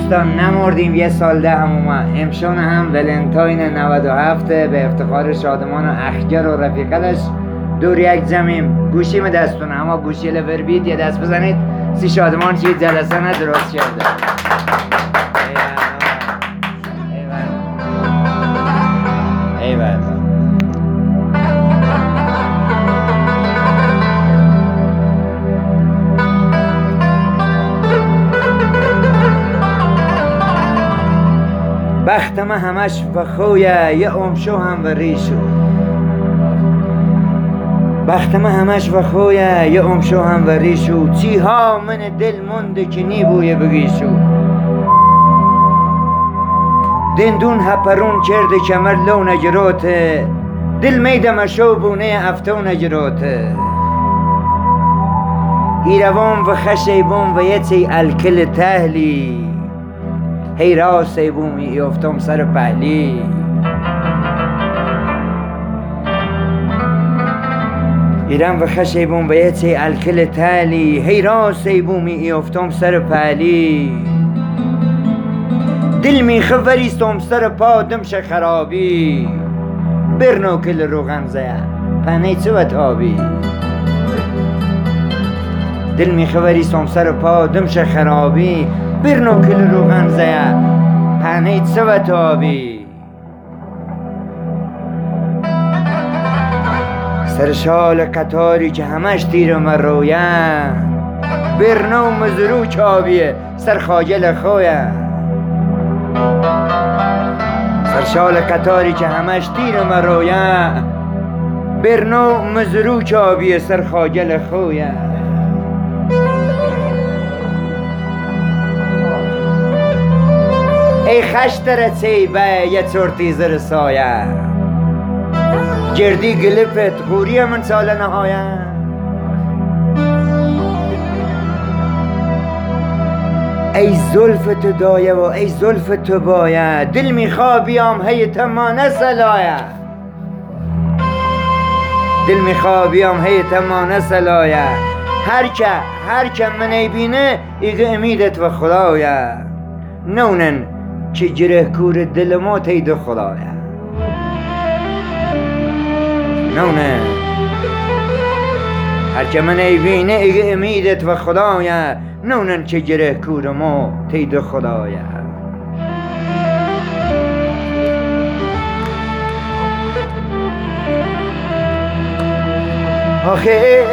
دوستان نمردیم یه سال ده هموما امشون هم ولنتاین 97 به افتخار شادمان و اخگر و رفیقتش دور یک جمعیم. گوشیم دستونه اما گوشی لوربید یه دست بزنید سی شادمان چید جلسه ندرست شده. ایوال بختم همش و خویه یه امشو هم و ریشو، بختم همش و خویه یه امشو هم و ریشو، چی ها من دل منده که نی بوی بگیشو، دندون هپرون کرده کمر لو نگروته، دل میدم شو بونه افتو نگروته، ایروان و خشیبون و یه تی الکل تهلی، هی راسته بومی افتم سر پهلی، ایرم و خشیبون و یه تی الکل تهلی، هی راسته بومی افتم سر پهلی، دل می خبریستم سر پا دمش خرابی، برنو کل روغن زیا پنه چوت آبی، دل می خبریستم سر پا دمش خرابی، برنو کل روغن زیا پنه چوت آبی، سر شال قطاری که همش تیر مرویه، برنو مزرو چابیه سر خاجل خویه، سر شال قطاری که همش تیر مرویه، برنو مزرو چابیه سر خاجل خویه، ای خشتر چیبه یه چورتی زر سایه، جردی گلپت غوری من سال نهایه، ای زلفت دایه و ای زلفت بایه، دل میخوا بیام هی تمانه سلایه، دل میخوا بیام هی تمانه سلایه، هر که منی بینه ایگه امیدت و خدایه، نونن چه جره کور دل ما تید خدایه، نونه هر که منی بینه ایگه امیدت و خدایه، نونن چه جره کور ما تید خدایه. آخه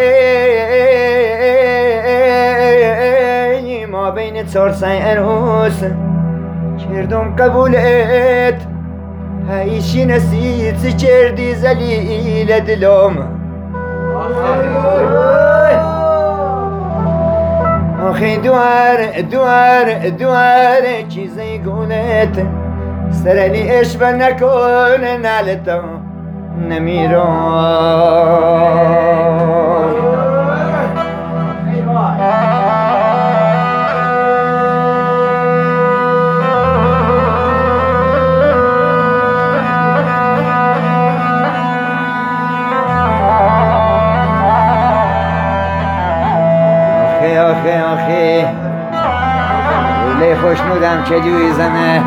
ما بین چارسای عروس کردم قبولت، هیچی نسید چی کردی زلیل دلم، آخی دوار چیزی گونت سرلی عشق نکنه نالتا نمیرم، آخه روله خوشنودم که جوی زنه،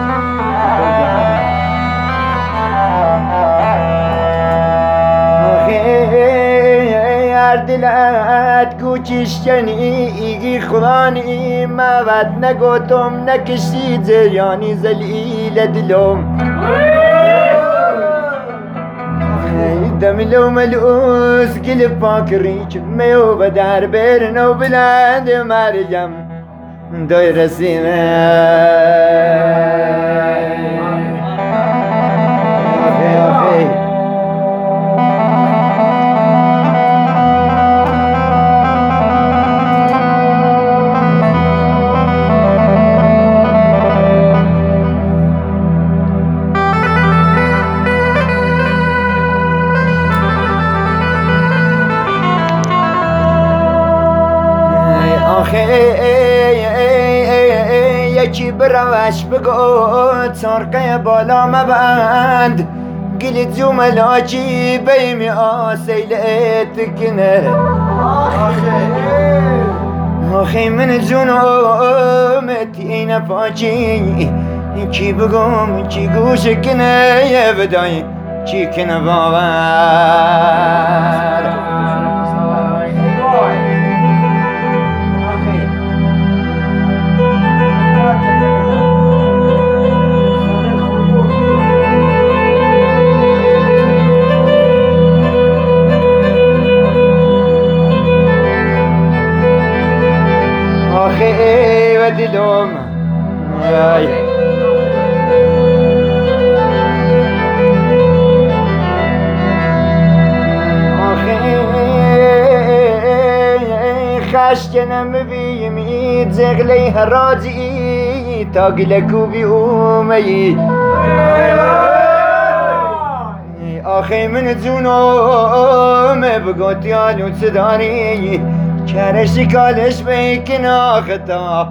آخه هر دلت گوچیش کنی ایگی خوانی، موت نگوتم نکشی جریانی زلیل دلم، دملو ملوس گل پاک ریچ میو بدر برنو بلند مریم دای رسیمه، یکی بروش بگو چارقه بالا مبند، گلی جملاکی بیمی آسیلت کنه، آخی من جونمت این پاچی کی بگم کی گوش کنه یه بدای چی کنه باور آخی و دلم خشکنم ببیمید زغلی حراجی تا گلکو بی اومی آخی من جونم بگوتیانو چه داری کرشی کالش بیکن آختا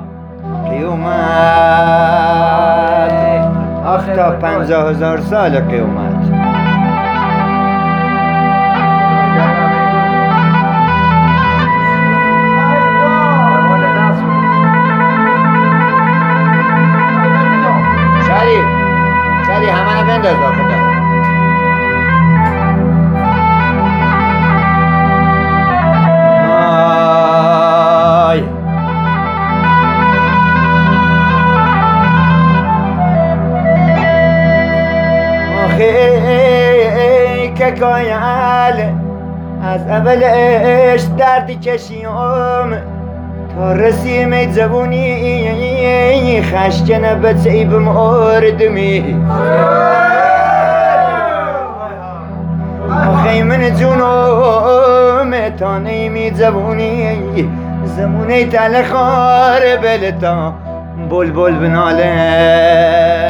قیومت آختا 50,000 سال قیومت شری همه بنداز آختا که کایل از اولش دردی کشیم تا رسیم جوونی خشکنه به چیب مردمی آخی من جونم تا نیمی جوونی زمونه تلخار بلتا بلبل بناله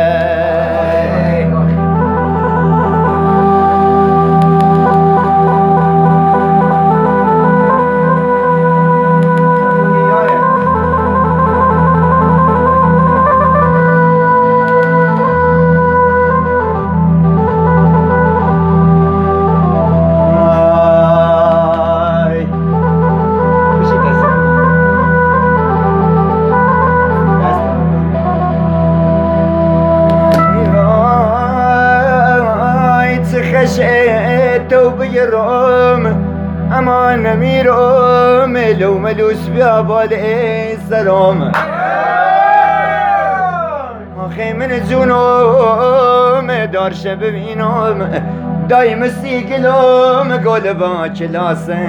تو بیرم اما نمیرم لو ملوس بیا باد سلام آخی من جونم دارش ببینم دایم سیگلم گل با کلاسه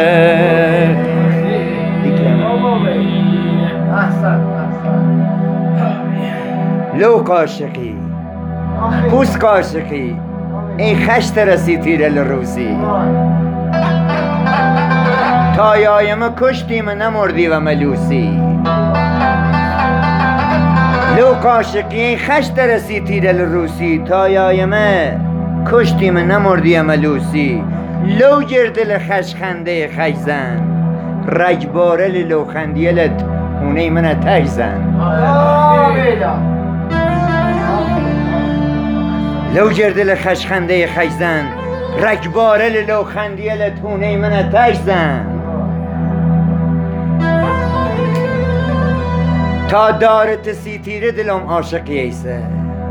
لو قاشقی پوس قاشقی این خشت رسی تیر الروسی تا یایم کشتیم نمردی و ملوسی لو قاشقی این خشت رسی تیر الروسی تا یایم کشتیم نمردی و ملوسی لو گردل خشخنده خیزن رجباره لو خندیلت اونه من تجزن لو گردل خشخنده خیزن رکباره لو خندیل تونه من تجزن تا دارت سیتیر دلم عاشق ایسه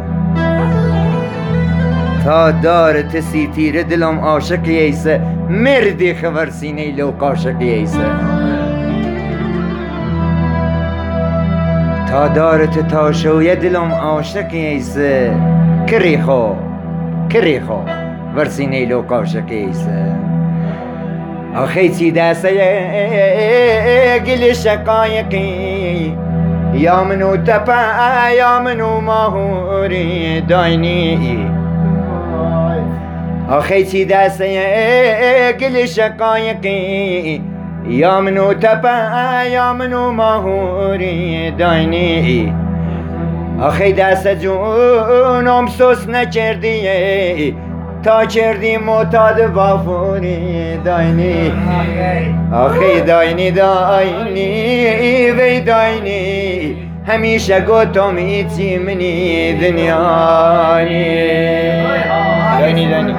تا دارت سیتیر دلم عاشق ایسه مردی خبر سینه لو قاشق ایسه تا دارت تاشوی دلم عاشق ایسه کریخو ورسینه لو قاشق ایسه آخی چی دسته گل شقایقی یا منو تپا یا منو ماهوری داینی آخی چی دسته گل شقایقی یا منو تپا یا منو ماهوری داینی آخی دست جونم سوس نکردی تا کردی معتاد وافوری داینی آخی داینی وی داینی همیشه گوتم ایچی منی دنیانی داینی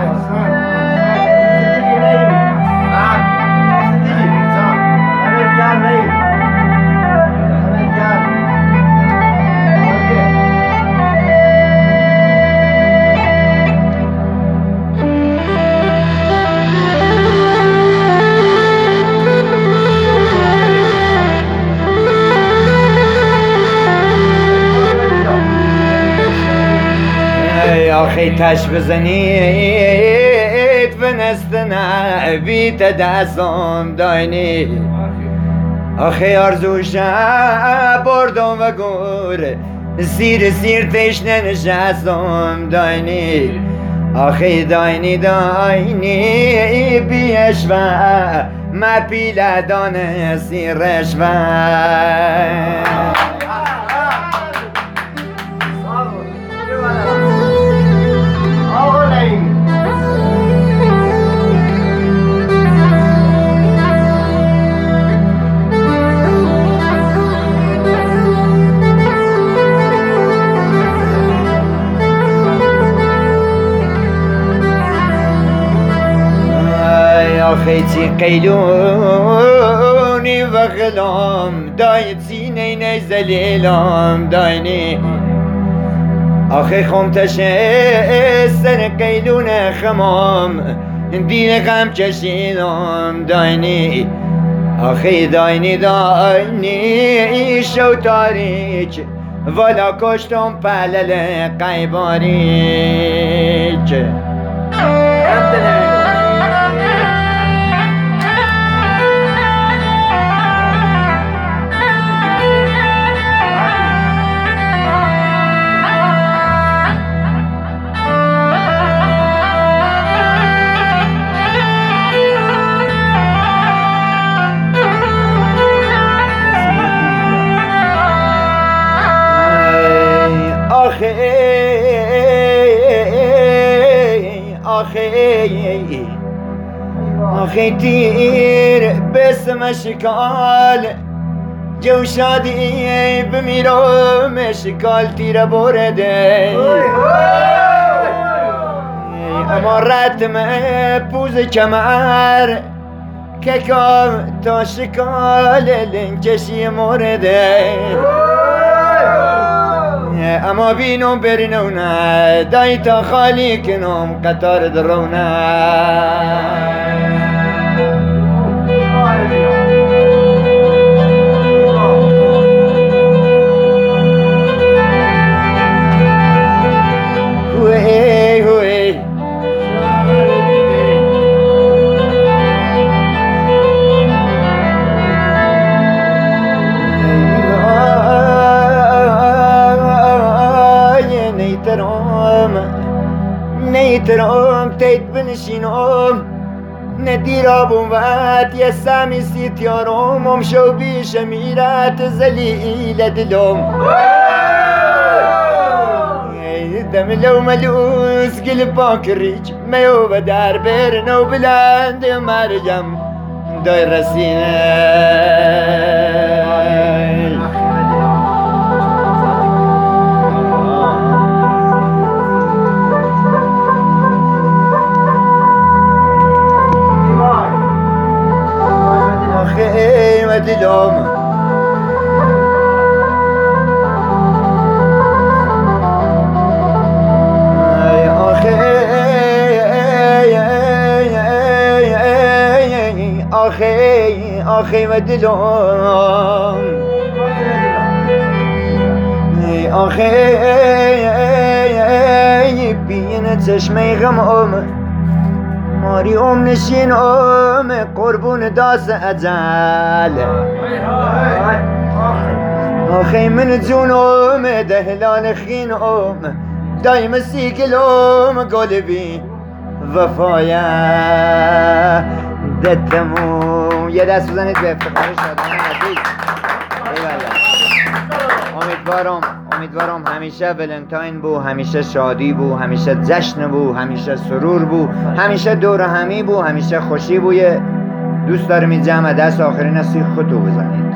آخی تش بزنید فنستنه بیت دستم داینی آخی آرزوشم بردم و گور سیر تشنه نشستم داینی آخی داینی بیش و ما پیله دانه سیرش و آخیتی قیلونی و غلام داید زینه نزلیلام داینی آخی خمتشه سر قیلون خمام دین غم کشیدم داینی آخی داینی شو تاریک ولا کشتم پلل قیباریک آخی تیر بسم شکال جو شادی بمیرم شکال تیر برده اما رتم پوز کمر که کام تا شکال لنکشی مرده اما بینم برنونه دای تا خالی کنم قطار درونه نیترام تیت بنشینم ندیرابم وقت یه سمی سیتیارم شو بیش میرت زلیل دلم دم لو ملوس گل باکریج میو بدر برنو بلند مرجم دای رسینه دلم آخی و دلم آخی بین چشمه غمم ماری نشین قربون داس اجل آخی من جونم دهلان خینم دایم سیگلم قلبی وفایا دتمو یه دست بزنید به افتخار شادمان عزیز امیدوارم همیشه ولنتاین بو همیشه شادی بو همیشه جشن بو همیشه سرور بو همیشه دور همی بو همیشه خوشی بو دوست دارم این جمع دست آخرین سی خطو بزنید